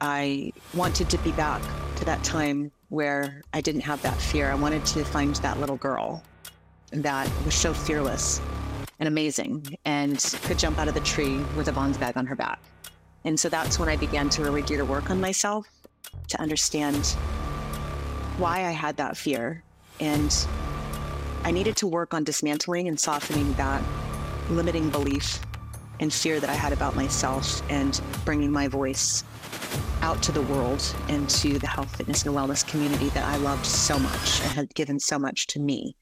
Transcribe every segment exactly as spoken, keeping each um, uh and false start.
I wanted to be back to that time where I didn't have that fear. I wanted to find that little girl that was so fearless and amazing and could jump out of the tree with a Vons bag on her back. And so that's when I began to really do the work on myself to understand why I had that fear. And I needed to work on dismantling and softening that limiting belief and fear that I had about myself and bringing my voice out to the world and to the health, fitness, and wellness community that I loved so much and had given so much to me.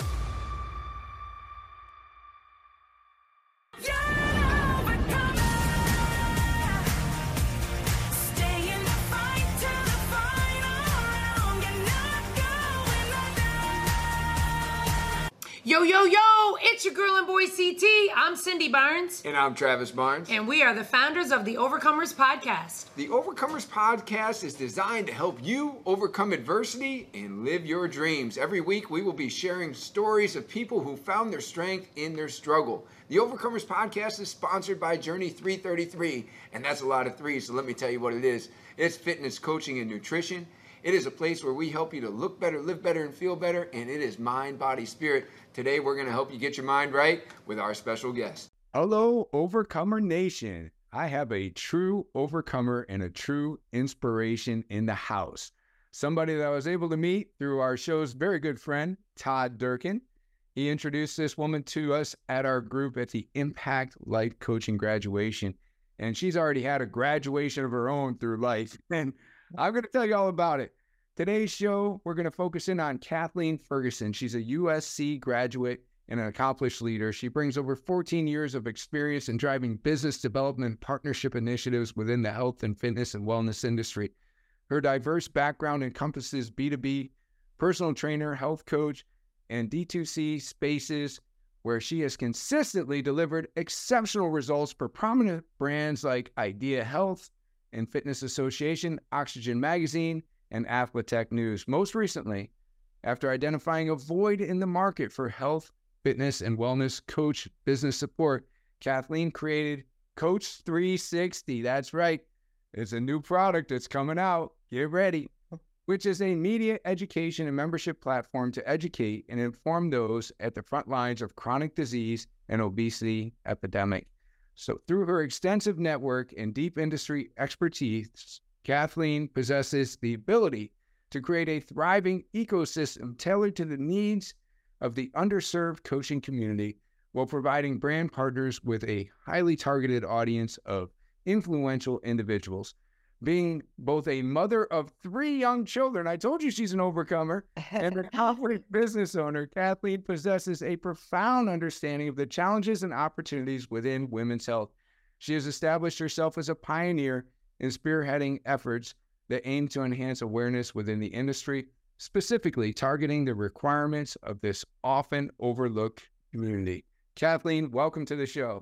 Yo, yo, yo, it's your girl and boy C T. I'm Cindy Barnes. And I'm Travis Barnes. And we are the founders of the Overcomers Podcast. The Overcomers Podcast is designed to help you overcome adversity and live your dreams. Every week we will be sharing stories of people who found their strength in their struggle. The Overcomers Podcast is sponsored by Journey three thirty-three, and that's a lot of threes, so let me tell you what it is. It's fitness, coaching, and nutrition. It is a place where we help you to look better, live better, and feel better, and it is mind, body, spirit. Today, we're going to help you get your mind right with our special guest. Hello, Overcomer Nation. I have a true overcomer and a true inspiration in the house. Somebody that I was able to meet through our show's very good friend, Todd Durkin. He introduced this woman to us at our group at the Impact Life Coaching graduation, and she's already had a graduation of her own through life, and I'm going to tell you all about it. Today's show, we're going to focus in on Kathleen Ferguson. She's a U S C graduate and an accomplished leader. She brings over fourteen years of experience in driving business development partnership initiatives within the health and fitness and wellness industry. Her diverse background encompasses B two B, personal trainer, health coach, and D two C spaces where she has consistently delivered exceptional results for prominent brands like Idea Health and Fitness Association, Oxygen Magazine, and Athletech News. Most recently, after identifying a void in the market for health, fitness, and wellness coach business support, Kathleen created Coach three sixty. That's right. It's a new product that's coming out. Get ready. Which is a media education and membership platform to educate and inform those at the front lines of chronic disease and obesity epidemic. So through her extensive network and deep industry expertise, Kathleen possesses the ability to create a thriving ecosystem tailored to the needs of the underserved coaching community while providing brand partners with a highly targeted audience of influential individuals. Being both a mother of three young children, I told you she's an overcomer, and an accomplished business owner, Kathleen possesses a profound understanding of the challenges and opportunities within women's health. She has established herself as a pioneer in spearheading efforts that aim to enhance awareness within the industry, specifically targeting the requirements of this often overlooked community. Kathleen, welcome to the show.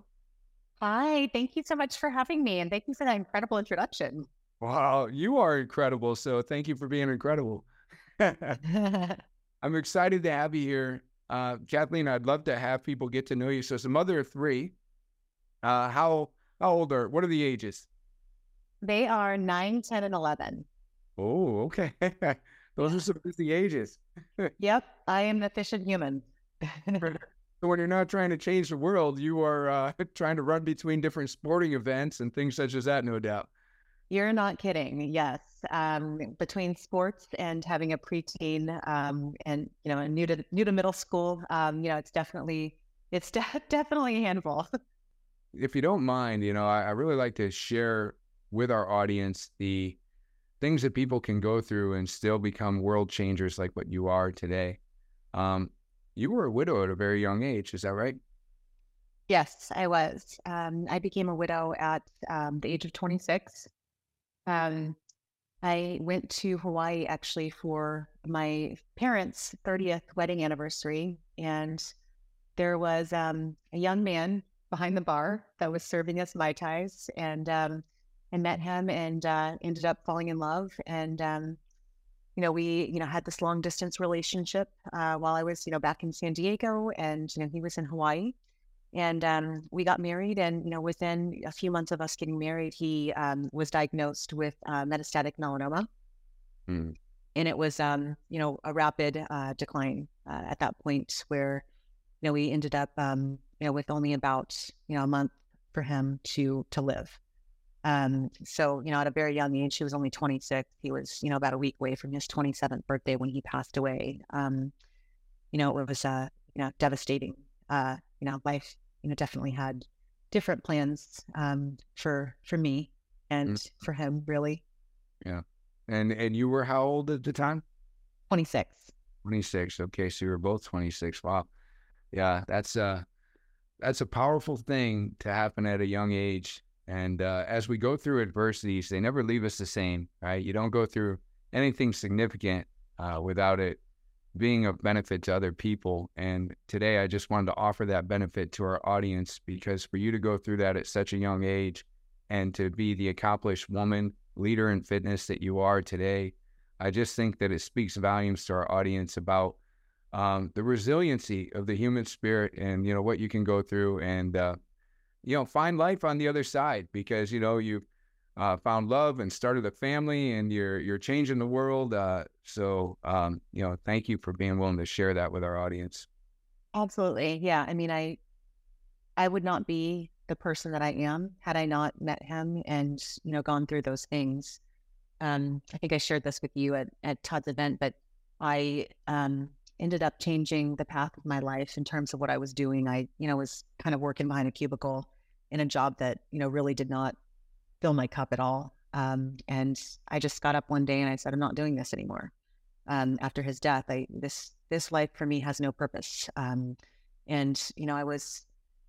Hi, thank you so much for having me, and thank you for that incredible introduction. Wow, you are incredible, so thank you for being incredible. I'm excited to have you here. Uh, Kathleen, I'd love to have people get to know you. So as a mother of three, uh, how, how old are, what are the ages? They are nine, ten, and eleven. Oh, okay. Those are some busy ages. Yep, I am an efficient human. So when you're not trying to change the world, you are uh, trying to run between different sporting events and things such as that, no doubt. You're not kidding. Yes. Um, between sports and having a preteen um, and, you know, new to new to middle school, um, you know, it's definitely, it's de- definitely a handful. If you don't mind, you know, I, I really like to share with our audience the things that people can go through and still become world changers like what you are today. Um, you were a widow at a very young age. Is that right? Yes, I was. Um, I became a widow at um, the age of twenty-six. Um, I went to Hawaii actually for my parents' thirtieth wedding anniversary, and there was um, a young man behind the bar that was serving us Mai Tais, and um, I met him and uh, ended up falling in love. And um, you know, we you know had this long distance relationship uh, while I was you know back in San Diego, and you know he was in Hawaii. And um, we got married, and you know, within a few months of us getting married, he um, was diagnosed with uh, metastatic melanoma, Mm. and it was, um, you know, a rapid uh, decline uh, at that point, where you know we ended up, um, you know, with only about you know a month for him to to live. Um, so you know, at a very young age, he was only twenty-six. He was, you know, about a week away from his twenty-seventh birthday when he passed away. Um, you know, it was, uh, you know, devastating. Uh, you know, life, you know, definitely had different plans um, for for me and Mm. for him, really. Yeah. And and you were how old at the time? twenty-six. twenty-six. Okay, so you were both twenty-six. Wow. Yeah, that's uh that's a powerful thing to happen at a young age. And uh, as we go through adversities, they never leave us the same, right? You don't go through anything significant uh, without it being of benefit to other people. And today I just wanted to offer that benefit to our audience, because for you to go through that at such a young age and to be the accomplished woman, leader in fitness that you are today, I just think that it speaks volumes to our audience about um, the resiliency of the human spirit, and, you know, what you can go through and, uh, you know, find life on the other side, because, you know, you've uh, found love and started a family, and you're, you're changing the world. Uh, so, um, you know, thank you for being willing to share that with our audience. Absolutely. Yeah. I mean, I I would not be the person that I am had I not met him and, you know, gone through those things. Um, I think I shared this with you at, at Todd's event, but I um, ended up changing the path of my life in terms of what I was doing. I, you know, was kind of working behind a cubicle in a job that, you know, really did not fill my cup at all. Um, and I just got up one day and I said, I'm not doing this anymore. Um, after his death, I, this, this life for me has no purpose. Um, and, you know, I was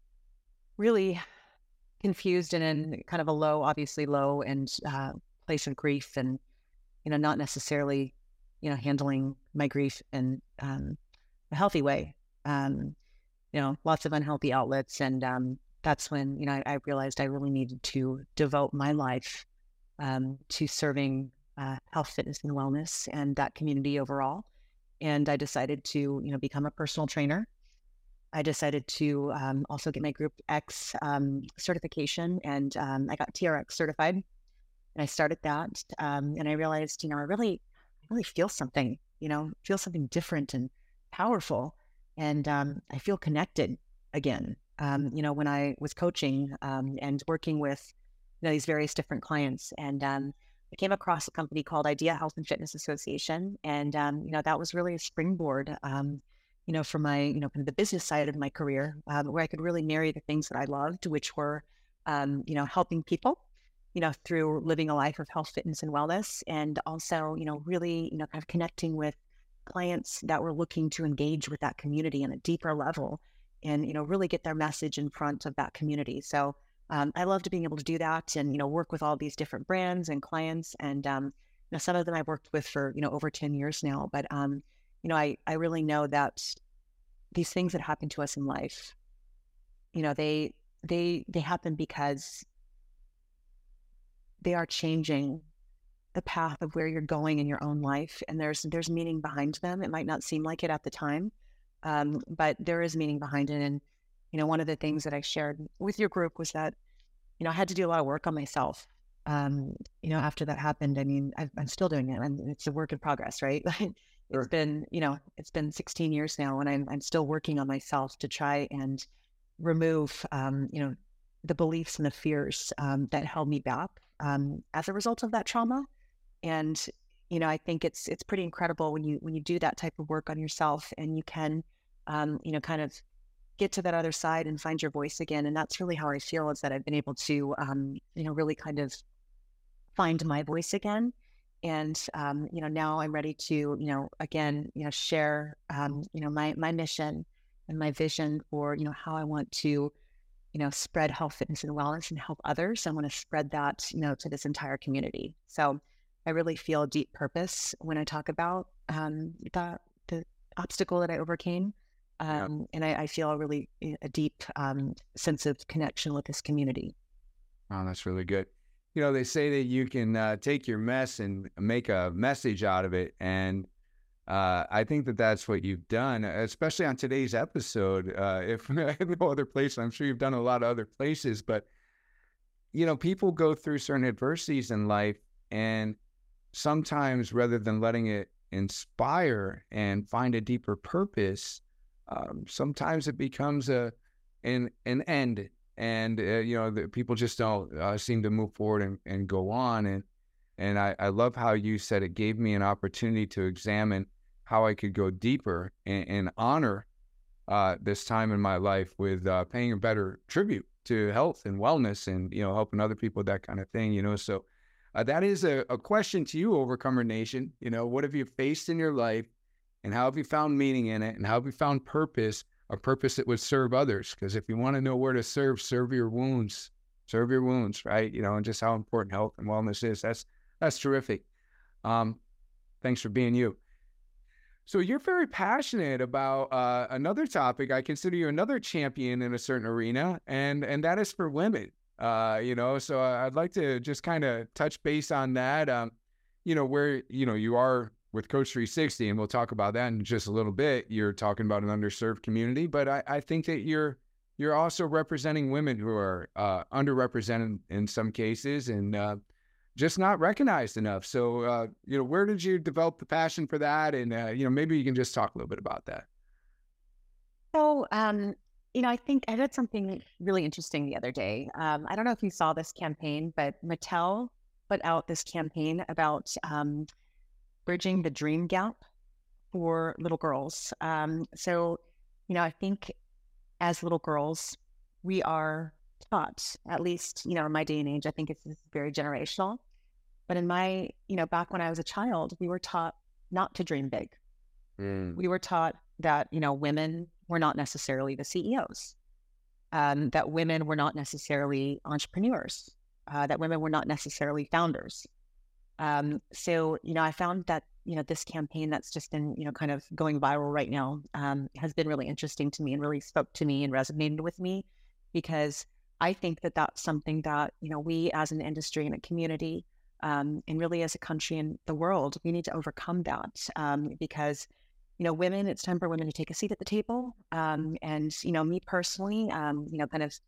really confused and in kind of a low, obviously low and uh, place of grief, and, you know, not necessarily, you know, handling my grief in um, a healthy way. Um, you know, lots of unhealthy outlets. And um, that's when, you know, I, I realized I really needed to devote my life um, to serving uh, health, fitness, and wellness and that community overall. And I decided to, you know, become a personal trainer. I decided to um, also get my Group X um, certification, and um, I got T R X certified, and I started that. Um, and I realized, you know, I really, I really feel something, you know, feel something different and powerful, and um, I feel connected again. Um, you know, when I was coaching um, and working with, you know, these various different clients, and um, I came across a company called Idea Health and Fitness Association, and um, you know, that was really a springboard. Um, you know, for my, you know, kind of the business side of my career, um, where I could really marry the things that I loved, which were, um, you know, helping people, you know, through living a life of health, fitness, and wellness. And also, you know, really, you know, kind of connecting with clients that were looking to engage with that community on a deeper level and, you know, really get their message in front of that community. So um, I loved being able to do that and, you know, work with all these different brands and clients. And, um, you know, some of them I've worked with for, you know, over ten years now, but, um, you know, I, I really know that these things that happen to us in life, you know, they, they, they happen because they are changing the path of where you're going in your own life. And there's, there's meaning behind them. It might not seem like it at the time, um, but there is meaning behind it. And, you know, one of the things that I shared with your group was that, you know, I had to do a lot of work on myself. Um, you know, after that happened, I mean, I've, I'm still doing it, and it's a work in progress, right? Sure. It's been, you know, it's been sixteen years now, and I'm I'm still working on myself to try and remove, um, you know, the beliefs and the fears um, that held me back um, as a result of that trauma. And you know, I think it's it's pretty incredible when you when you do that type of work on yourself, and you can, um, you know, kind of get to that other side and find your voice again. And that's really how I feel, is that I've been able to, um, you know, really kind of find my voice again. And, um, you know, now I'm ready to, you know, again, you know, share, um, you know, my, my mission and my vision for, you know, how I want to, you know, spread health, fitness, and wellness and help others. I want to spread that, you know, to this entire community. So I really feel a deep purpose when I talk about um, the, the obstacle that I overcame. Um, yeah. And I, I feel a really a deep um, sense of connection with this community. Oh, that's really good. You know, they say that you can uh, take your mess and make a message out of it. And Uh, I think that that's what you've done, especially on today's episode. Uh, if no other place, I'm sure you've done a lot of other places, but you know, people go through certain adversities in life, and sometimes rather than letting it inspire and find a deeper purpose, um, sometimes it becomes a an an end, and uh, you know, the, people just don't uh, seem to move forward and, and go on. And and I, I love how you said it gave me an opportunity to examine how I could go deeper and, and honor uh, this time in my life with uh, paying a better tribute to health and wellness, and you know, helping other people, that kind of thing. You know, so uh, that is a, a question to you, Overcomer Nation. You know, what have you faced in your life, and how have you found meaning in it, and how have you found purpose, a purpose that would serve others? Because if you want to know where to serve, serve your wounds, serve your wounds, right? You know, and just how important health and wellness is. That's that's terrific. Um, thanks for being you. So you're very passionate about uh, another topic. I consider you another champion in a certain arena, and and that is for women. Uh, you know, so I'd like to just kind of touch base on that. Um, you know, where you know you are with Coach three sixty, and we'll talk about that in just a little bit. You're talking about an underserved community, but I, I think that you're you're also representing women who are uh, underrepresented in some cases, and uh, just not recognized enough. So, uh, you know, where did you develop the passion for that? And, uh, you know, maybe you can just talk a little bit about that. So, um, you know, I think I read something really interesting the other day. Um, I don't know if you saw this campaign, but Mattel put out this campaign about um, bridging the dream gap for little girls. Um, so, you know, I think as little girls, we are taught, at least, you know, in my day and age, I think it's, it's very generational. But in my, you know, back when I was a child, we were taught not to dream big. Mm. We were taught that, you know, women were not necessarily the C E Os, um, that women were not necessarily entrepreneurs, uh, that women were not necessarily founders. Um, so, you know, I found that, you know, this campaign that's just been, you know, kind of going viral right now um, has been really interesting to me and really spoke to me and resonated with me, because I think that that's something that, you know, we as an industry and a community um, and really as a country and the world, we need to overcome that um, because, you know, women, it's time for women to take a seat at the table. Um, and, you know, me personally, um, you know, kind of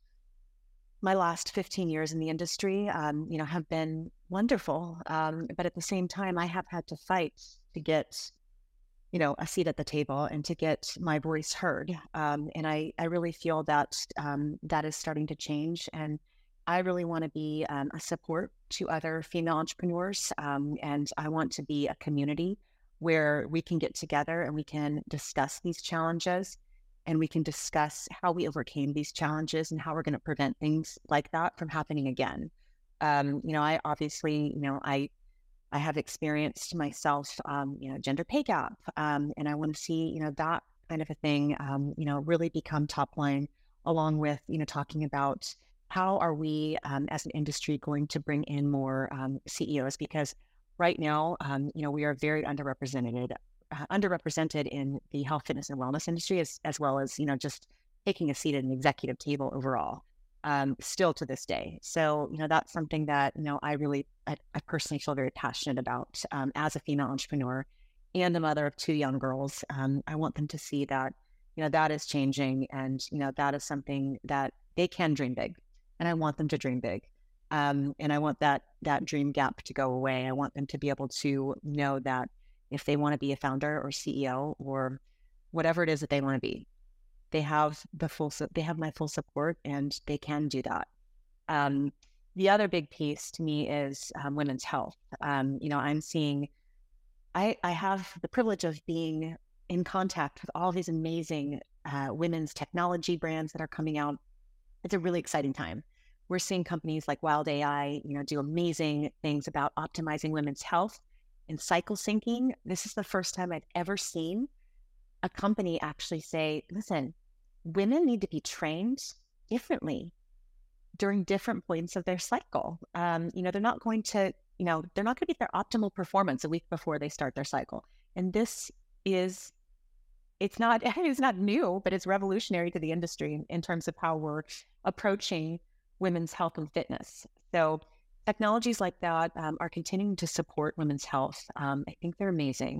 my last fifteen years in the industry, um, you know, have been wonderful. Um, but at the same time, I have had to fight to get, you know, a seat at the table and to get my voice heard. Um, and I, I really feel that um, that is starting to change. And I really want to be um, a support to other female entrepreneurs. Um, and I want to be a community where we can get together and we can discuss these challenges, and we can discuss how we overcame these challenges and how we're going to prevent things like that from happening again. Um, you know, I obviously, you know, I I have experienced myself, um, you know, gender pay gap, um, and I want to see, you know, that kind of a thing, um, you know, really become top line, along with, you know, talking about how are we um, as an industry going to bring in more um, C E Os, because right now, um, you know, we are very underrepresented, uh, underrepresented in the health, fitness, and wellness industry, as as well as, you know, just taking a seat at an executive table overall. Um, still to this day. So, you know, that's something that, you know, I really, I, I personally feel very passionate about um, as a female entrepreneur and a mother of two young girls. Um, I want them to see that, you know, that is changing, and, you know, that is something that they can dream big, and I want them to dream big. Um, and I want that, that dream gap to go away. I want them to be able to know that if they want to be a founder or C E O or whatever it is that they want to be, they have the full, they have my full support, and they can do that. Um, the other big piece to me is um, women's health. Um, you know, I'm seeing, I, I have the privilege of being in contact with all these amazing uh, women's technology brands that are coming out. It's a really exciting time. We're seeing companies like Wild A I, you know, do amazing things about optimizing women's health and cycle syncing. This is the first time I've ever seen a company actually say, listen, women need to be trained differently during different points of their cycle. Um, you know, they're not going to, you know, they're not going to be at their optimal performance a week before they start their cycle. And this is, it's not, it's not new, but it's revolutionary to the industry in, in terms of how we're approaching women's health and fitness. So technologies like that um, are continuing to support women's health. Um, I think they're amazing.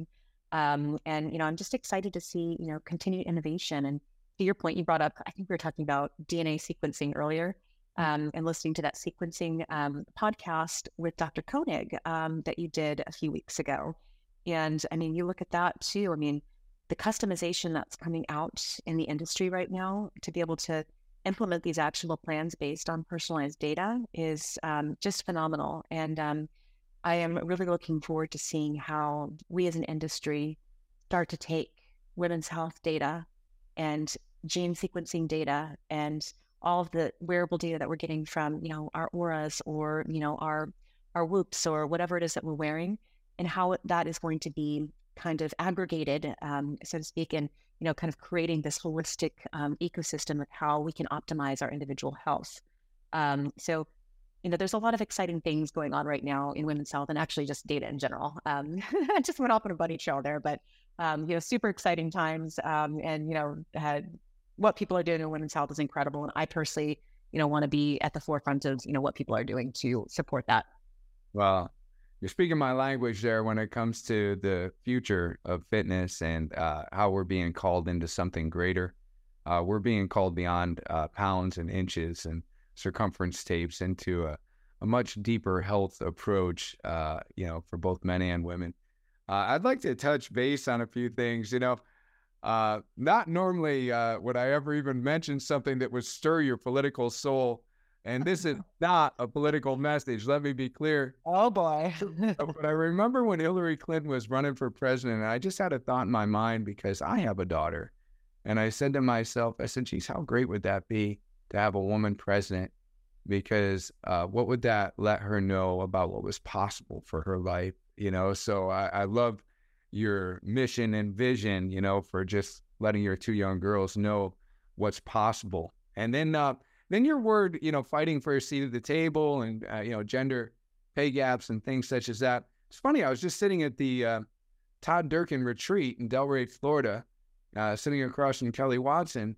Um, and, you know, I'm just excited to see, you know, continued innovation. And to your point, you brought up, I think we were talking about D N A sequencing earlier, um, and listening to that sequencing um, podcast with Doctor Koenig um, that you did a few weeks ago. And I mean, you look at that too. I mean, the customization that's coming out in the industry right now to be able to implement these actionable plans based on personalized data is um, just phenomenal. And um, I am really looking forward to seeing how we as an industry start to take women's health data and gene sequencing data and all of the wearable data that we're getting from, you know, our auras or, you know, our, our whoops or whatever it is that we're wearing, and how that is going to be kind of aggregated, um, so to speak, and, you know, kind of creating this holistic um, ecosystem of how we can optimize our individual health. Um, so, you know, there's a lot of exciting things going on right now in women's health and actually just data in general. Um, I just went off on a bunny trail there, but, um, you know, super exciting times. Um, and, you know, had, what people are doing in women's health is incredible. And I personally, you know, want to be at the forefront of, you know, what people are doing to support that. Well, you're speaking my language there when it comes to the future of fitness and uh, how we're being called into something greater. Uh, we're being called beyond uh, pounds and inches and circumference tapes into a, a much deeper health approach, uh, you know, for both men and women. Uh, I'd like to touch base on a few things. You know, uh, not normally uh, would I ever even mention something that would stir your political soul. And this is not a political message. Let me be clear. Oh, boy. But I remember when Hillary Clinton was running for president, and I just had a thought in my mind because I have a daughter. And I said to myself, I said, geez, how great would that be to have a woman president? Because uh, what would that let her know about what was possible for her life? You know, so I, I love your mission and vision, you know, for just letting your two young girls know what's possible. And then, uh, then your word, you know, fighting for a seat at the table and, uh, you know, gender pay gaps and things such as that. It's funny. I was just sitting at the uh, Todd Durkin retreat in Delray, Florida, uh, sitting across from Kelly Watson.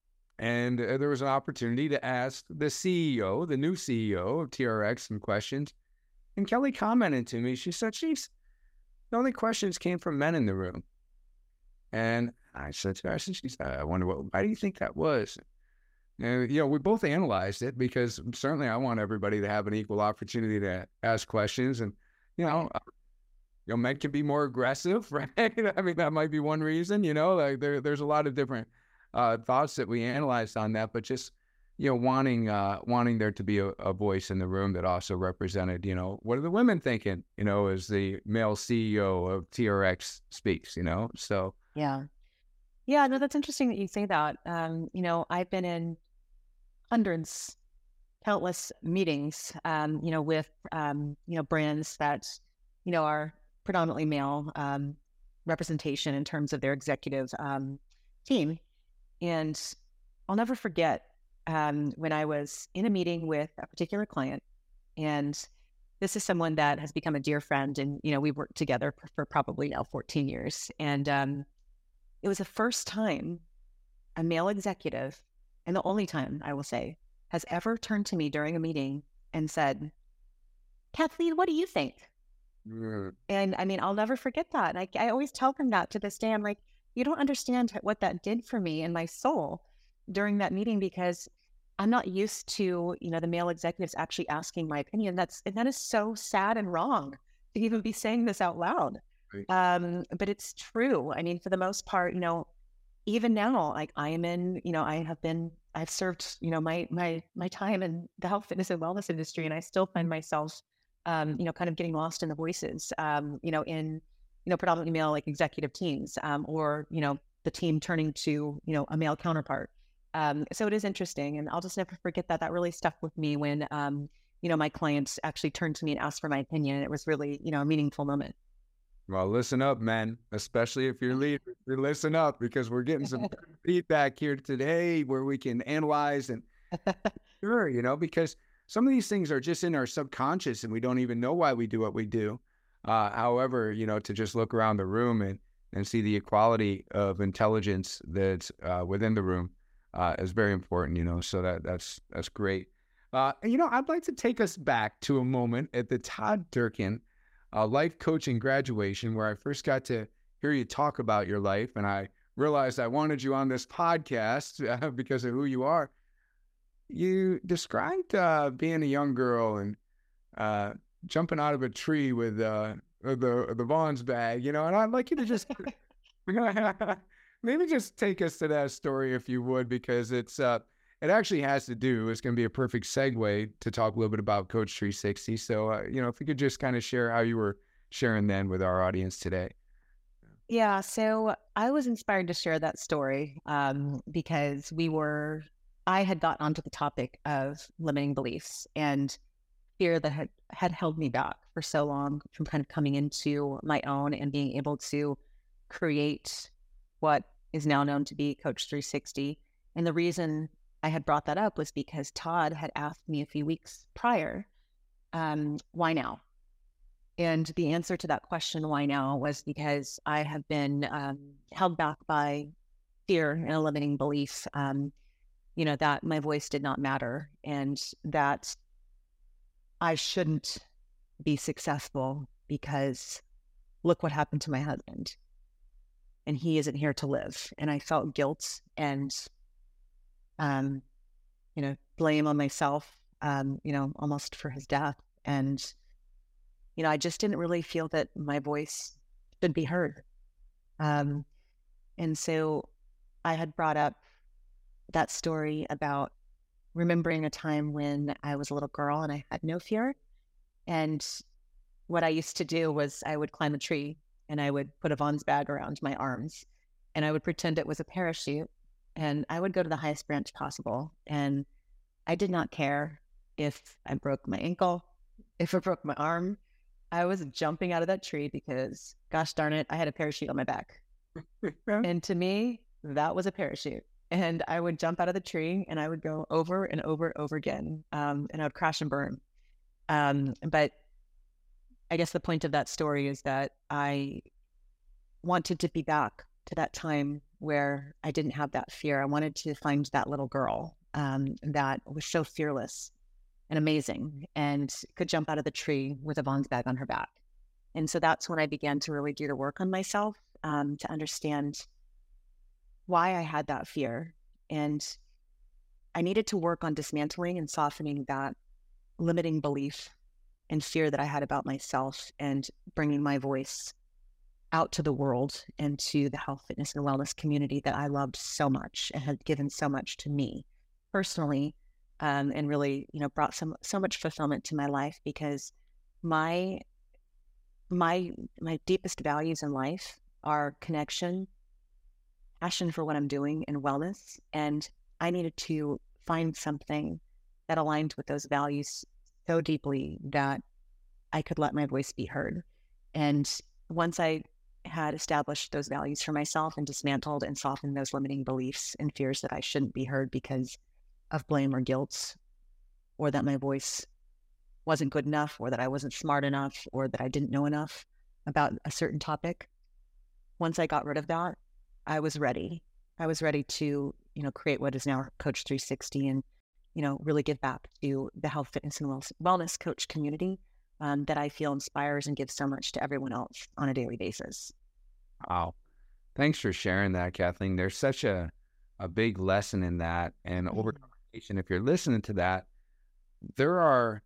And uh, there was an opportunity to ask the C E O, the new C E O of T R X, some questions. And Kelly commented to me, she said, geez, the only questions came from men in the room. And I said to her, I said, she said, I wonder, what, why do you think that was? And, you know, we both analyzed it because certainly I want everybody to have an equal opportunity to ask questions. And, you know, uh, you know, men can be more aggressive, right? I mean, that might be one reason, you know, like there, there's a lot of different uh, thoughts that we analyzed on that, but just, you know, wanting, uh, wanting there to be a, a voice in the room that also represented, you know, what are the women thinking, you know, as the male C E O of T R X speaks, you know, so. Yeah. Yeah, no, that's interesting that you say that. Um, you know, I've been in hundreds, countless meetings, um, you know, with, um, you know, brands that, you know, are predominantly male um, representation in terms of their executive um, team. And I'll never forget um, when I was in a meeting with a particular client, and this is someone that has become a dear friend, and, you know, we've worked together for, for probably now fourteen years. And um, it was the first time a male executive, and the only time, I will say, has ever turned to me during a meeting and said, Kathleen, what do you think? Mm. And I mean, I'll never forget that. And I, I always tell them that to this day. I'm like, you don't understand what that did for me and my soul during that meeting, because I'm not used to, you know, the male executives actually asking my opinion. That's, and that is so sad and wrong to even be saying this out loud. Right. Um, but it's true. I mean, for the most part, you know, even now, like I am in, you know, I have been, I've served, you know, my, my, my time in the health, fitness, and wellness industry. And I still find myself, um, you know, kind of getting lost in the voices, um, you know, in, you know, predominantly male, like executive teams, um, or, you know, the team turning to, you know, a male counterpart. Um, so it is interesting. And I'll just never forget that. That really stuck with me when, um, you know, my clients actually turned to me and asked for my opinion. And it was really, you know, a meaningful moment. Well, listen up, men, especially if you're leaders. Listen up, because we're getting some feedback here today where we can analyze and sure, you know, because some of these things are just in our subconscious and we don't even know why we do what we do. Uh, however, you know, to just look around the room and, and see the equality of intelligence that's uh, within the room uh, is very important, you know, so that that's, that's great. Uh, and, you know, I'd like to take us back to a moment at the Todd Durkin Uh, life coaching graduation, where I first got to hear you talk about your life, and I realized I wanted you on this podcast uh, because of who you are. You described uh, being a young girl and uh, jumping out of a tree with uh, the the Vaughn's bag, you know, and I'd like you to just maybe just take us to that story if you would, because it's uh, it actually has to do. It's going to be a perfect segue to talk a little bit about Coach three sixty. So, uh, you know, if you could just kind of share how you were sharing then with our audience today. Yeah, so I was inspired to share that story um, because we were, I had gotten onto the topic of limiting beliefs and fear that had, had held me back for so long from kind of coming into my own and being able to create what is now known to be Coach three sixty. And the reason I had brought that up was because Todd had asked me a few weeks prior, um, why now? And the answer to that question, why now, was because I have been um, held back by fear and a limiting belief, um, you know, that my voice did not matter and that I shouldn't be successful because look what happened to my husband and he isn't here to live. And I felt guilt and, um, you know, blame on myself, um, you know, almost for his death. And you know, I just didn't really feel that my voice should be heard. Um, and so I had brought up that story about remembering a time when I was a little girl and I had no fear. And what I used to do was I would climb a tree and I would put a Vaughn's bag around my arms and I would pretend it was a parachute and I would go to the highest branch possible. And I did not care if I broke my ankle, if I broke my arm. I was jumping out of that tree because, gosh darn it, I had a parachute on my back. And to me, that was a parachute. And I would jump out of the tree and I would go over and over and over again. Um, and I would crash and burn. Um, but I guess the point of that story is that I wanted to be back to that time where I didn't have that fear. I wanted to find that little girl um, that was so fearless and amazing and could jump out of the tree with a Vaughn's bag on her back. And so that's when I began to really do the work on myself um, to understand why I had that fear. And I needed to work on dismantling and softening that limiting belief and fear that I had about myself and bringing my voice out to the world and to the health, fitness, and wellness community that I loved so much and had given so much to me personally. Um, and really, you know, brought some so much fulfillment to my life because my my my deepest values in life are connection, passion for what I'm doing, and wellness. And I needed to find something that aligned with those values so deeply that I could let my voice be heard. And once I had established those values for myself and dismantled and softened those limiting beliefs and fears that I shouldn't be heard because of blame or guilt, or that my voice wasn't good enough, or that I wasn't smart enough, or that I didn't know enough about a certain topic. Once I got rid of that, I was ready. I was ready to, you know, create what is now Coach three sixty and, you know, really give back to the health, fitness, and wellness coach community um, that I feel inspires and gives so much to everyone else on a daily basis. Wow. Thanks for sharing that, Kathleen. There's such a, a big lesson in that. And over if you're listening to that, there are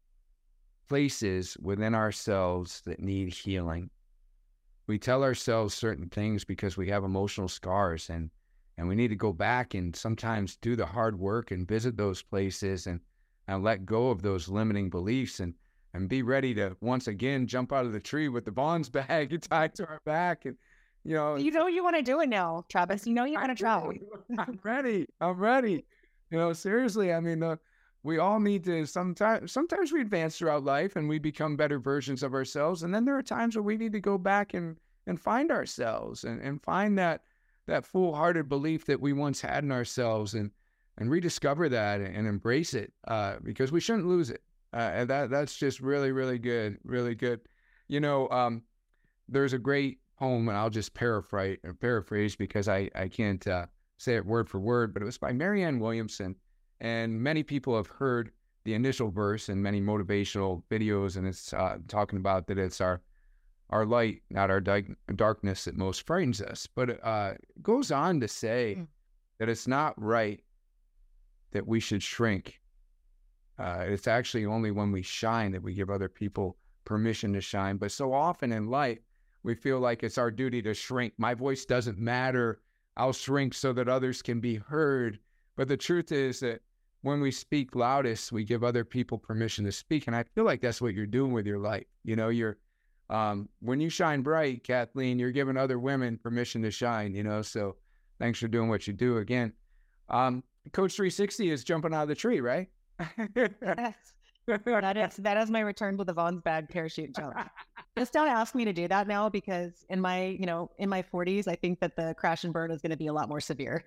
places within ourselves that need healing. We tell ourselves certain things because we have emotional scars, and and we need to go back and sometimes do the hard work and visit those places and, and let go of those limiting beliefs and and be ready to once again jump out of the tree with the Vaughn's bag tied to our back. And you know, you know you want to do it now, Travis. You know you want to travel. I'm ready. I'm ready. You know, seriously, I mean, uh, we all need to sometimes, sometimes we advance throughout life and we become better versions of ourselves. And then there are times where we need to go back and, and find ourselves and, and find that, that foolhardy belief that we once had in ourselves and, and rediscover that and, and embrace it uh, because we shouldn't lose it. Uh, and that, that's just really, really good. Really good. You know, um, there's a great poem, and I'll just paraphrase, paraphrase because I, I can't, uh, say it word for word, but it was by Marianne Williamson. And many people have heard the initial verse in many motivational videos, and it's uh, talking about that it's our our light, not our di- darkness that most frightens us. But uh, it goes on to say mm. that it's not right that we should shrink. Uh, it's actually only when we shine that we give other people permission to shine. But so often in life, we feel like it's our duty to shrink. My voice doesn't matter. I'll shrink so that others can be heard. But the truth is that when we speak loudest, we give other people permission to speak. And I feel like that's what you're doing with your life. You know, you're, um, when you shine bright, Kathleen, you're giving other women permission to shine, you know, so thanks for doing what you do again. Um, Coach three sixty is jumping out of the tree, right? Yes. That is, that is my return to the Vons bag parachute jump. Just don't ask me to do that now, because in my, you know, in my forties, I think that the crash and burn is going to be a lot more severe.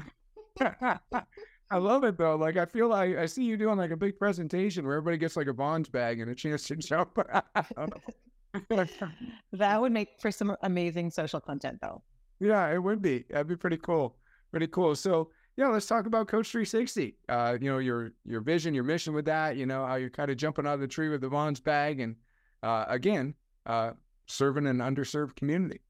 I love it though. Like, I feel like I see you doing like a big presentation where everybody gets like a Vons bag and a chance to jump. That would make for some amazing social content though. Yeah, it would be. That'd be pretty cool. Pretty cool. So yeah, let's talk about Coach three sixty. Uh, you know, your your vision, your mission with that, you know, how you're kind of jumping out of the tree with the Vons bag and uh, again, uh, serving an underserved community.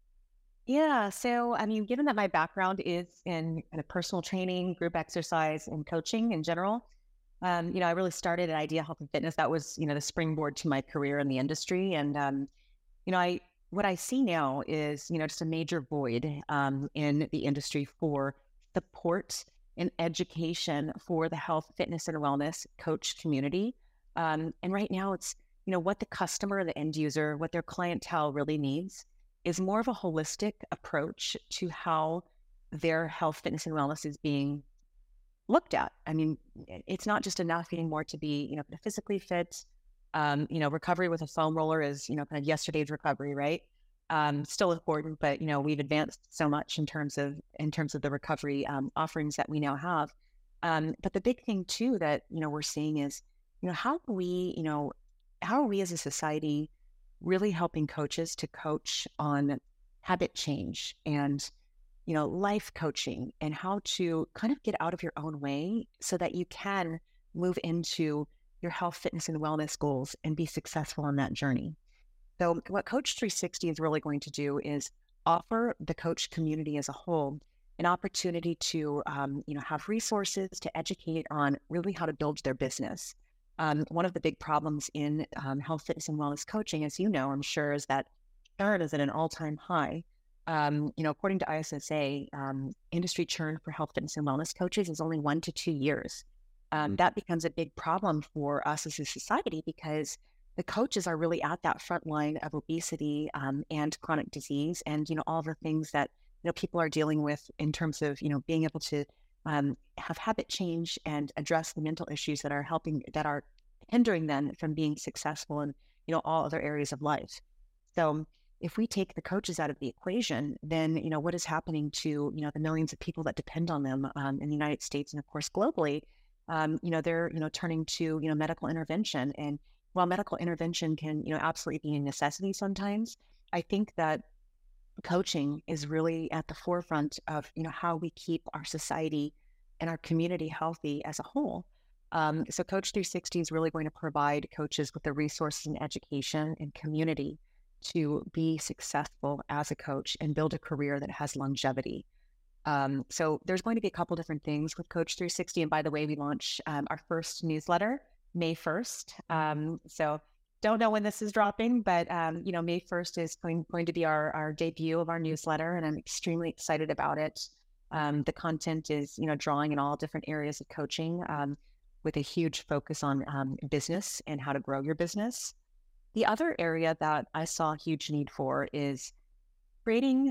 Yeah. So, I mean, given that my background is in kind of personal training, group exercise, and coaching in general, um, you know, I really started at Idea Health and Fitness. That was, you know, the springboard to my career in the industry. And, um, you know, I what I see now is, you know, just a major void um, in the industry for support and education for the health, fitness, and wellness coach community. Um, and right now, it's, you know, what the customer, the end user, what their clientele really needs is more of a holistic approach to how their health, fitness, and wellness is being looked at. I mean, it's not just enough anymore to be, you know, physically fit. Um, you know, recovery with a foam roller is, you know, kind of yesterday's recovery, right? Um, still important, but, you know, we've advanced so much in terms of, in terms of the recovery um, offerings that we now have. Um, but the big thing too that, you know, we're seeing is, you know, how do we, you know, how are we as a society really helping coaches to coach on habit change and, you know, life coaching and how to kind of get out of your own way so that you can move into your health, fitness, and wellness goals and be successful on that journey. So what Coach three sixty is really going to do is offer the coach community as a whole an opportunity to, um, you know, have resources to educate on really how to build their business. Um, one of the big problems in um, health, fitness, and wellness coaching, as you know, I'm sure, is that churn is at an all-time high. Um, you know, according to I S S A, um, industry churn for health, fitness, and wellness coaches is only one to two years. Um, mm-hmm. That becomes a big problem for us as a society because the coaches are really at that front line of obesity um, and chronic disease, and you know all the things that you know people are dealing with in terms of you know being able to Um, have habit change and address the mental issues that are helping, that are hindering them from being successful in, you know, all other areas of life. So if we take the coaches out of the equation, then, you know, what is happening to, you know, the millions of people that depend on them um, in the United States and of course, globally, um, you know, they're, you know, turning to, you know, medical intervention. And while medical intervention can, you know, absolutely be a necessity sometimes, I think that coaching is really at the forefront of, you know, how we keep our society and our community healthy as a whole. Um, so Coach three sixty is really going to provide coaches with the resources and education and community to be successful as a coach and build a career that has longevity. Um, so there's going to be a couple different things with Coach three sixty. And by the way, we launch um, our first newsletter May first. Um, so don't know when this is dropping, but um, you know, May first is going, going to be our, our debut of our newsletter, and I'm extremely excited about it. Um, the content is, you know, drawing in all different areas of coaching um, with a huge focus on um, business and how to grow your business. The other area that I saw a huge need for is creating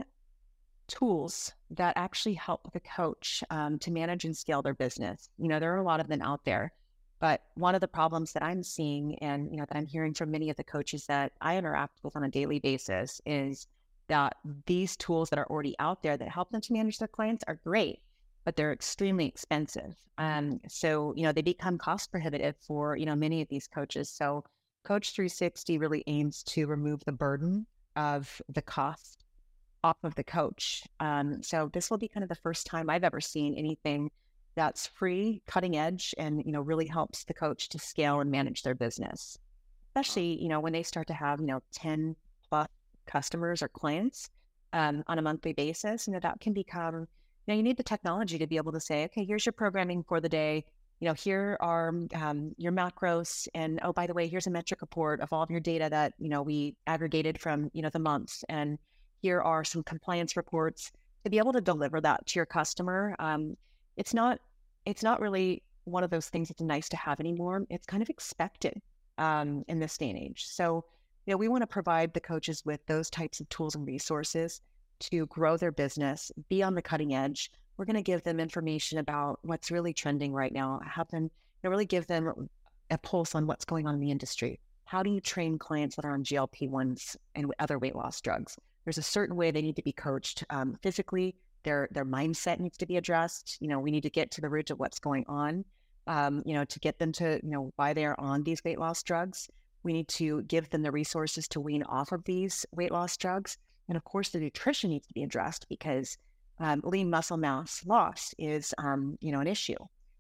tools that actually help the coach um, to manage and scale their business. You know, there are a lot of them out there. But one of the problems that I'm seeing and, you know, that I'm hearing from many of the coaches that I interact with on a daily basis is that these tools that are already out there that help them to manage their clients are great, but they're extremely expensive. Um, so, you know, they become cost prohibitive for, you know, many of these coaches. So Coach three sixty really aims to remove the burden of the cost off of the coach. Um, so this will be kind of the first time I've ever seen anything that's free, cutting edge, and, you know, really helps the coach to scale and manage their business, especially, you know, when they start to have, you know, ten plus customers or clients um, on a monthly basis, you know, that can become, you know, you need the technology to be able to say, okay, here's your programming for the day. You know, here are um, your macros. And, oh, by the way, here's a metric report of all of your data that, you know, we aggregated from, you know, the months. And here are some compliance reports to be able to deliver that to your customer. Um, it's not, it's not really one of those things that's nice to have anymore. It's kind of expected um, in this day and age. So, you know, we want to provide the coaches with those types of tools and resources to grow their business, be on the cutting edge. We're going to give them information about what's really trending right now, have them, you know, really give them a pulse on what's going on in the industry. How do you train clients that are on G L P ones and other weight loss drugs? There's a certain way they need to be coached um, physically. Their their mindset needs to be addressed. You know, we need to get to the root of what's going on, um, you know, to get them to, you know, why they're on these weight loss drugs. We need to give them the resources to wean off of these weight loss drugs. And of course, the nutrition needs to be addressed because um, lean muscle mass loss is, um, you know, an issue.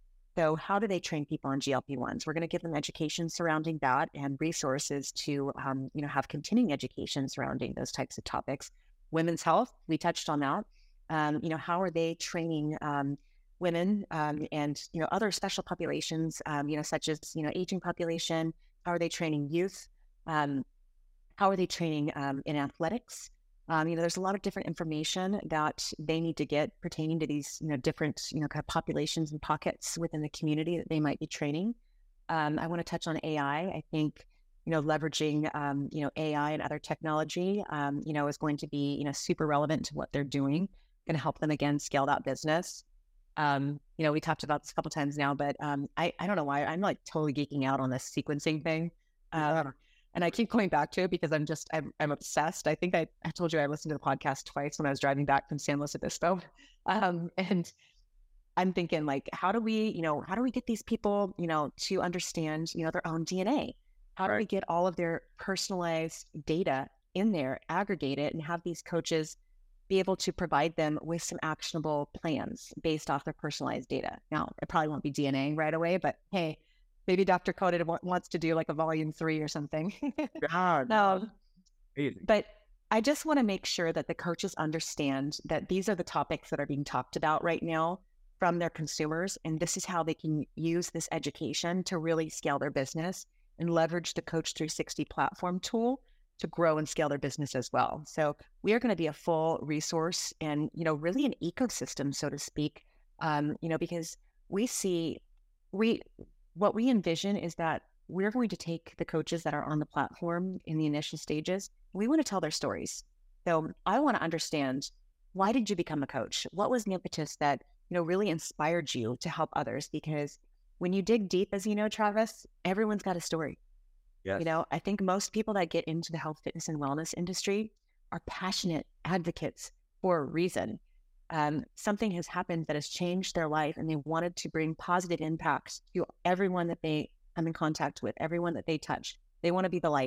So how do they train people on G L P ones? We're going to give them education surrounding that and resources to, um, you know, have continuing education surrounding those types of topics. Women's health, we touched on that. Um, you know, how are they training um, women um, and, you know, other special populations, um, you know, such as, you know, aging population? How are they training youth? Um, how are they training um, in athletics? Um, you know, there's a lot of different information that they need to get pertaining to these, you know, different, you know, kind of populations and pockets within the community that they might be training. Um, I want to touch on A I. I think, you know, leveraging, um, you know, A I and other technology, um, you know, is going to be, you know, super relevant to what they're doing, going to help them, again, scale that business. Um, you know, we talked about this a couple times now, but um, I, I don't know why I'm like totally geeking out on this sequencing thing. Uh, And I keep going back to it because I'm just, I'm, I'm obsessed. I think I, I told you I listened to the podcast twice when I was driving back from San Luis Obispo. Um, and I'm thinking like, how do we, you know, how do we get these people, you know, to understand, you know, their own D N A? How do we get all of their personalized data in there, aggregate it, and have these coaches be able to provide them with some actionable plans based off their personalized data? Now, it probably won't be D N A right away, but hey, maybe Doctor Coded wants to do like a volume three or something. God, no, amazing. But I just want to make sure that the coaches understand that these are the topics that are being talked about right now from their consumers. And this is how they can use this education to really scale their business and leverage the Coach three sixty platform tool to grow and scale their business as well. So we are going to be a full resource and, you know, really an ecosystem, so to speak, um, you know, because we see, we, what we envision is that we're going to take the coaches that are on the platform in the initial stages. We want to tell their stories. So I want to understand, why did you become a coach? What was the impetus that, you know, really inspired you to help others? Because when you dig deep, as you know, Travis, everyone's got a story. Yes. You know, I think most people that get into the health, fitness, and wellness industry are passionate advocates for a reason. Um, something has happened that has changed their life, and they wanted to bring positive impacts to everyone that they come in contact with, everyone that they touch. They want to be the light.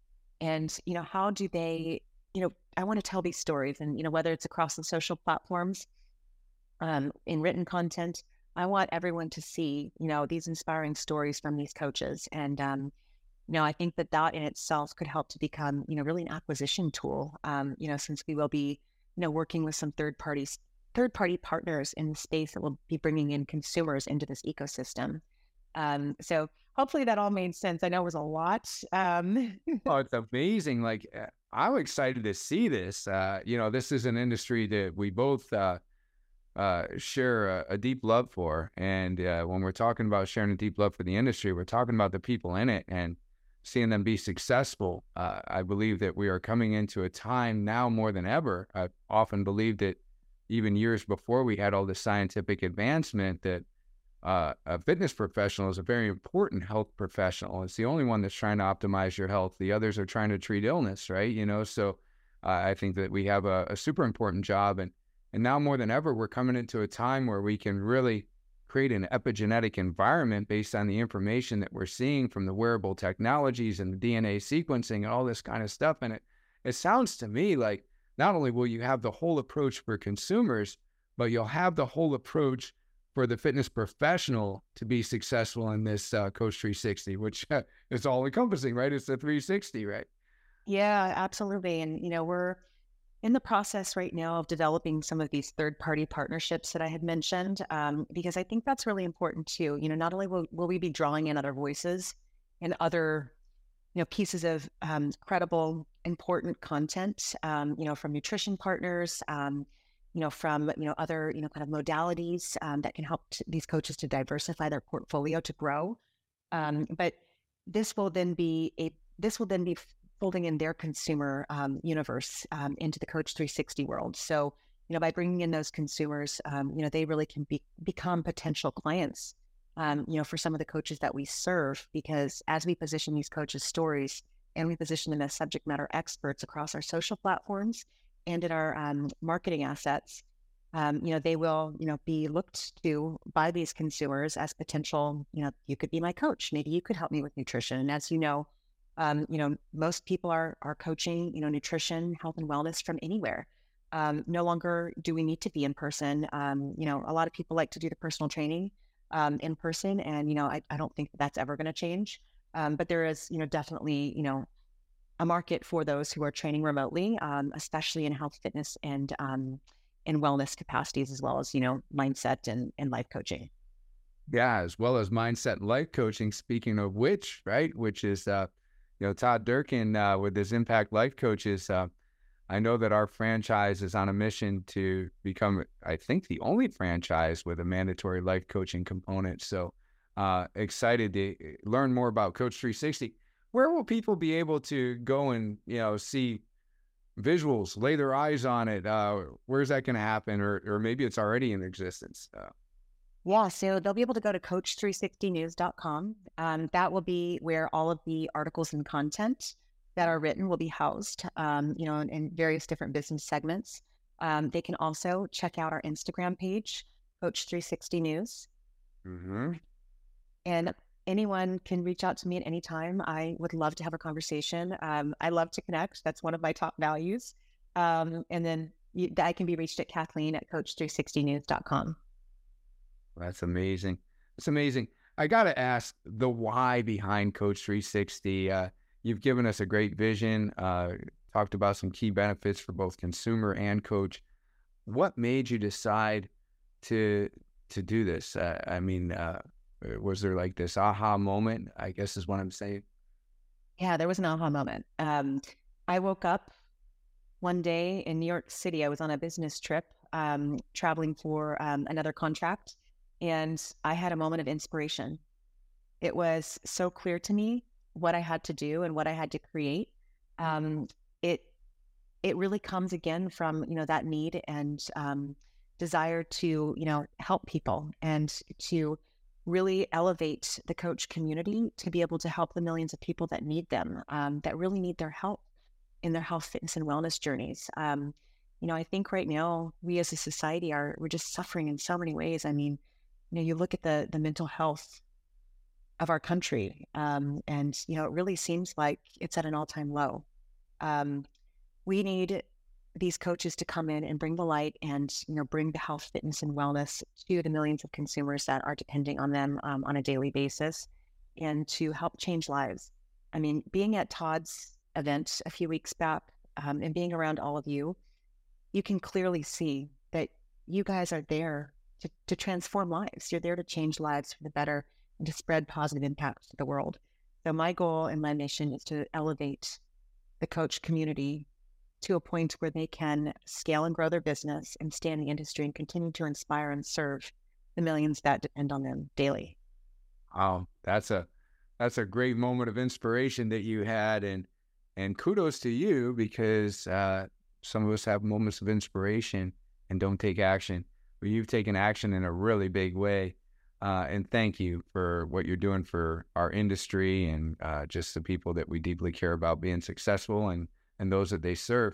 And, you know, how do they, you know, I want to tell these stories, and, you know, whether it's across the social platforms, um, in written content, I want everyone to see, you know, these inspiring stories from these coaches. And, um, you know, I think that that in itself could help to become, you know, really an acquisition tool, um, you know, since we will be, you know, working with some third parties, third party partners in the space that will be bringing in consumers into this ecosystem. Um, so hopefully that all made sense. I know it was a lot. Um, Oh, it's amazing. Like, uh, I'm excited to see this. Uh, you know, this is an industry that we both uh, uh, share a, a deep love for. And uh, when we're talking about sharing a deep love for the industry, we're talking about the people in it and seeing them be successful. Uh, I believe that we are coming into a time now more than ever. I've often believed that even years before we had all this scientific advancement, that uh, a fitness professional is a very important health professional. It's the only one that's trying to optimize your health. The others are trying to treat illness, right? You know, so uh, I think that we have a, a super important job. And, and now more than ever, we're coming into a time where we can really create an epigenetic environment based on the information that we're seeing from the wearable technologies and the D N A sequencing and all this kind of stuff. And it, it sounds to me like not only will you have the whole approach for consumers, but you'll have the whole approach for the fitness professional to be successful in this uh, Coach three sixty, which uh, is all encompassing, right? It's the three sixty, right? Yeah, absolutely. And, you know, we're in the process right now of developing some of these third party partnerships that I had mentioned, um, because I think that's really important too. You know, not only will, will we be drawing in other voices and other, you know, pieces of um, credible, important content, um, you know, from nutrition partners, um, you know, from, you know, other, you know, kind of modalities um, that can help t- these coaches to diversify their portfolio to grow. Um, but this will then be a, this will then be folding in their consumer um, universe um, into the Coach three sixty world. So, you know, by bringing in those consumers, um, you know, they really can be, become potential clients, um, you know, for some of the coaches that we serve, because as we position these coaches' stories and we position them as subject matter experts across our social platforms and in our um, marketing assets, um, you know, they will, you know, be looked to by these consumers as potential, you know, you could be my coach. Maybe you could help me with nutrition. And as you know, um, you know, most people are are coaching, you know, nutrition, health and wellness from anywhere. Um, no longer do we need to be in person. Um, you know, a lot of people like to do the personal training um, in person, and you know, I, I don't think that that's ever going to change. Um, but there is, you know, definitely, you know, a market for those who are training remotely, um, especially in health, fitness, and um, and wellness capacities, as well as, you know, mindset and and life coaching. Yeah, as well as mindset and life coaching. Speaking of which, right, which is, uh, you know, Todd Durkin uh, with his Impact Life Coaches. Uh, I know that our franchise is on a mission to become, I think, the only franchise with a mandatory life coaching component. So uh, excited to learn more about Coach three sixty. Where will people be able to go and, you know, see visuals, lay their eyes on it? Uh, where's that going to happen? Or, or maybe it's already in existence. Uh, Yeah, so they'll be able to go to coach three sixty news dot com. Um, that will be where all of the articles and content that are written will be housed, um, you know, in, in various different business segments. Um, they can also check out our Instagram page, Coach three sixty News, mm-hmm. and anyone can reach out to me at any time. I would love to have a conversation. Um, I love to connect. That's one of my top values. Um, and then you, I can be reached at Kathleen at coach three sixty news dot com. That's amazing. That's amazing. I got to ask the why behind Coach three sixty. Uh, you've given us a great vision, uh, talked about some key benefits for both consumer and coach. What made you decide to to do this? Uh, I mean, uh, was there like this aha moment, I guess is what I'm saying? Yeah, there was an aha moment. Um, I woke up one day in New York City. I was on a business trip, um, traveling for um, another contract, and I had a moment of inspiration. It was so clear to me what I had to do and what I had to create. Um, it it really comes again from, you know, that need and um, desire to, you know, help people and to really elevate the coach community to be able to help the millions of people that need them, um, that really need their help in their health, fitness, and wellness journeys. Um, you know, I think right now we as a society are we're just suffering in so many ways. I mean, you know, you look at the the mental health of our country, um, and you know, it really seems like it's at an all time low. Um, we need these coaches to come in and bring the light and, you know, bring the health, fitness, and wellness to the millions of consumers that are depending on them um, on a daily basis, and to help change lives. I mean, being at Todd's event a few weeks back um, and being around all of you, you can clearly see that you guys are there to, to transform lives. You're there to change lives for the better and to spread positive impacts to the world. So my goal and my mission is to elevate the coach community to a point where they can scale and grow their business and stay in the industry and continue to inspire and serve the millions that depend on them daily. Wow, that's a that's a great moment of inspiration that you had, and and kudos to you, because uh, some of us have moments of inspiration and don't take action, but you've taken action in a really big way. Uh, and thank you for what you're doing for our industry and uh, just the people that we deeply care about being successful and, and those that they serve.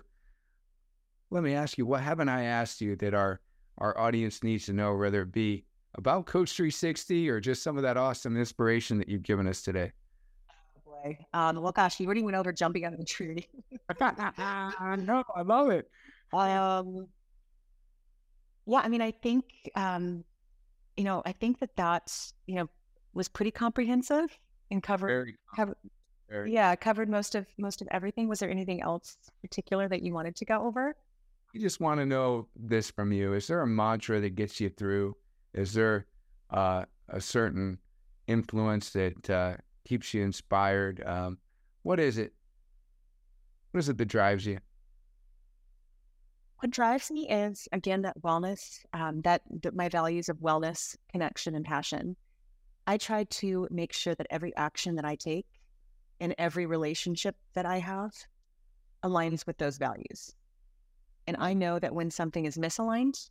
Let me ask you, what haven't I asked you that our, our audience needs to know, whether it be about Coach three sixty or just some of that awesome inspiration that you've given us today? Oh boy. Um, well, gosh, you already went over jumping out of the tree. No, I love it. Um, yeah, I mean, I think, um, you know, I think that that, you know, was pretty comprehensive and covered, Very covered, Very- Yeah, I covered most of most of everything. Was there anything else particular that you wanted to go over? I just want to know this from you. Is there a mantra that gets you through? Is there uh, a certain influence that uh, keeps you inspired? Um, what is it? What is it that drives you? What drives me is, again, that wellness, um, that, that my values of wellness, connection, and passion. I try to make sure that every action that I take and every relationship that I have aligns with those values. And I know that when something is misaligned,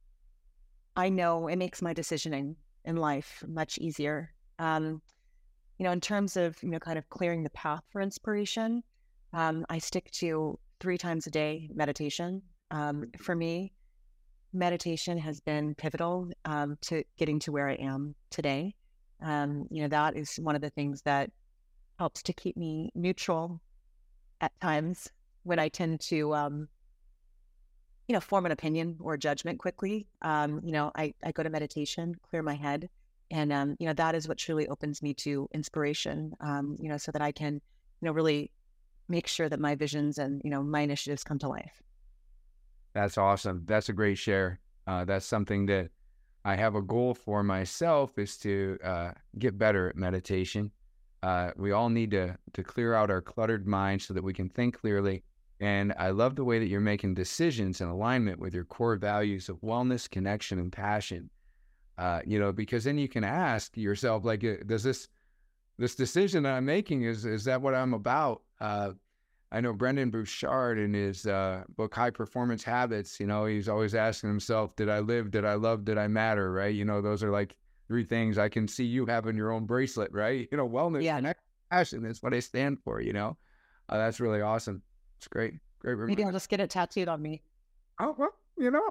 I know it makes my decisioning in life much easier. Um, you know, in terms of, you know, kind of clearing the path for inspiration, um, I stick to three times a day meditation. Um, for me, meditation has been pivotal um, to getting to where I am today. Um, you know, that is one of the things that helps to keep me neutral at times when I tend to, um, you know, form an opinion or judgment quickly. Um, you know, I, I go to meditation, clear my head. And, um, you know, that is what truly opens me to inspiration, um, you know, so that I can, you know, really make sure that my visions and, you know, my initiatives come to life. That's awesome. That's a great share. Uh, that's something that I have a goal for myself is to uh, get better at meditation. Uh, we all need to to clear out our cluttered mind so that we can think clearly. And I love the way that you're making decisions in alignment with your core values of wellness, connection, and passion. Uh, you know, because then you can ask yourself, like, uh, does this this decision that I'm making is is that what I'm about? Uh, I know Brendan Bouchard in his uh, book, High Performance Habits, you know, he's always asking himself, did I live, did I love, did I matter, right? You know, those are like three things. I can see you having your own bracelet, right? You know, wellness Yeah. and passion is what I stand for, you know? Uh, that's really awesome. It's great. Great. Maybe I'll reminder. just get it tattooed on me. Oh, well, you know,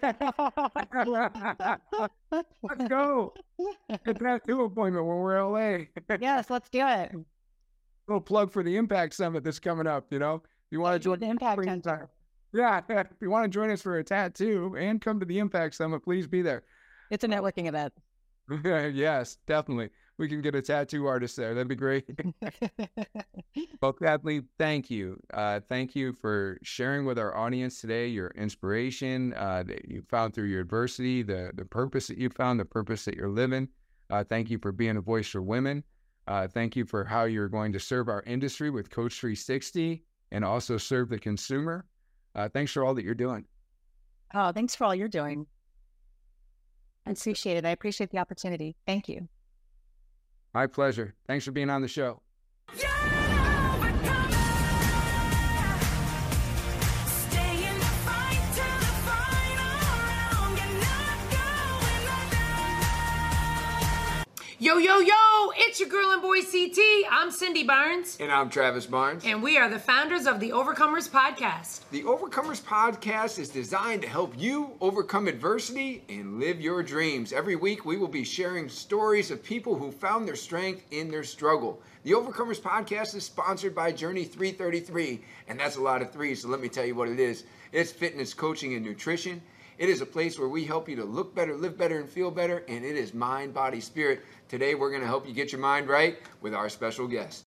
let's go. Get that tattoo appointment when we're L A. Yes, let's do it. Little plug for the Impact Summit that's coming up, you know? If you want to join The impact bring- tattoo. Yeah, if you want to join us for a tattoo and come to the Impact Summit, please be there. It's a networking event. Yes, definitely. We can get a tattoo artist there. That'd be great. Well, Kathleen, thank you. Uh, thank you for sharing with our audience today your inspiration uh, that you found through your adversity, the, the purpose that you found, the purpose that you're living. Uh, thank you for being a voice for women. Uh, thank you for how you're going to serve our industry with Coach three sixty and also serve the consumer. Uh, thanks for all that you're doing. Oh, thanks for all you're doing. I appreciate it. I appreciate the opportunity. Thank you. My pleasure. Thanks for being on the show. Yo, yo, yo, it's your girl and boy C T. I'm Cindy Barnes. And I'm Travis Barnes. And we are the founders of the Overcomers Podcast. The Overcomers Podcast is designed to help you overcome adversity and live your dreams. Every week, we will be sharing stories of people who found their strength in their struggle. The Overcomers Podcast is sponsored by Journey three thirty-three, and that's a lot of threes, so let me tell you what it is. It's fitness, coaching, and nutrition. It is a place where we help you to look better, live better, and feel better, and it is mind, body, spirit. Today, we're going to help you get your mind right with our special guest.